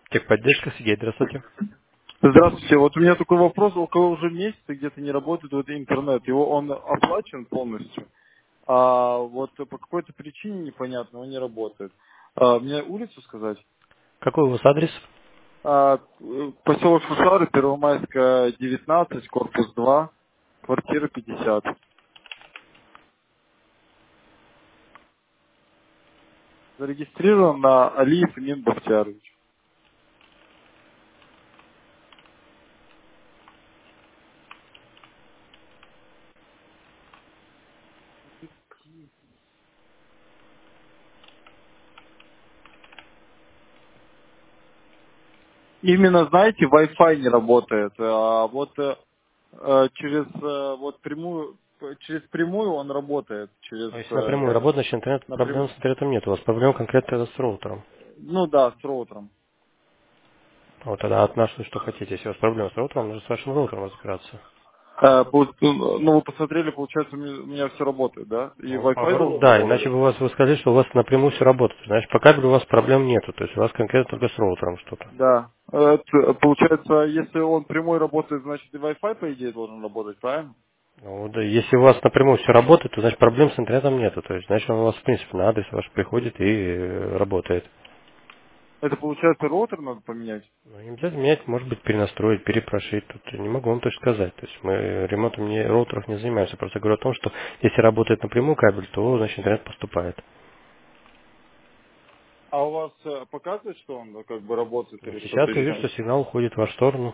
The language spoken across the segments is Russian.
Техподдержка, Сергей, здравствуйте. Здравствуйте. Вот у меня такой вопрос. Около уже месяца где-то не работает вот интернет. Он оплачен полностью, а вот по какой-то причине непонятно он не работает. Мне улицу сказать? Какой у вас адрес? Поселок Шушары, Первомайская, 19, корпус 2, квартира 50. Зарегистрирован на Алиев Нин Бахтиярович. Именно, знаете, Wi-Fi не работает. Через через прямую он работает. Ну, если напрямую работать, значит интернет, проблем Напрямую. с интернетом нет. У вас проблем конкретно с роутером. Ну да, с роутером. Вот тогда от нас вы что хотите. Если у вас проблемы с роутером, нужно с вашим роутером разбираться. Ну, вы посмотрели, получается, у меня все работает, да? И Ну, Wi-Fi да, работает. иначе бы у вас вы сказали, что у вас напрямую все работает. Значит, по кабелю у вас проблем нету. То есть у вас конкретно только с роутером что-то. Да. Получается, если он прямой работает, значит и Wi-Fi, по идее, должен работать, правильно? Ну, да, если у вас напрямую все работает, то значит проблем с интернетом нету. То есть, значит, он у вас, в принципе, на адрес ваш приходит и работает. Это, получается, роутер надо поменять? Ну, не обязательно менять, может быть, перенастроить, перепрошить. Тут я не могу вам точно сказать. То есть мы ремонтом роутеров не занимаемся. Просто говорю о том, что если работает напрямую кабель, то значит интернет поступает. А у вас показывает, что он как бы работает Ну, или сейчас что-то я или вижу, нет? что сигнал уходит в вашу сторону.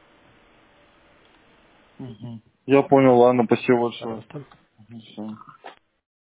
Мгм. Я понял, ладно, спасибо большое. Пожалуйста. Мгм, всё.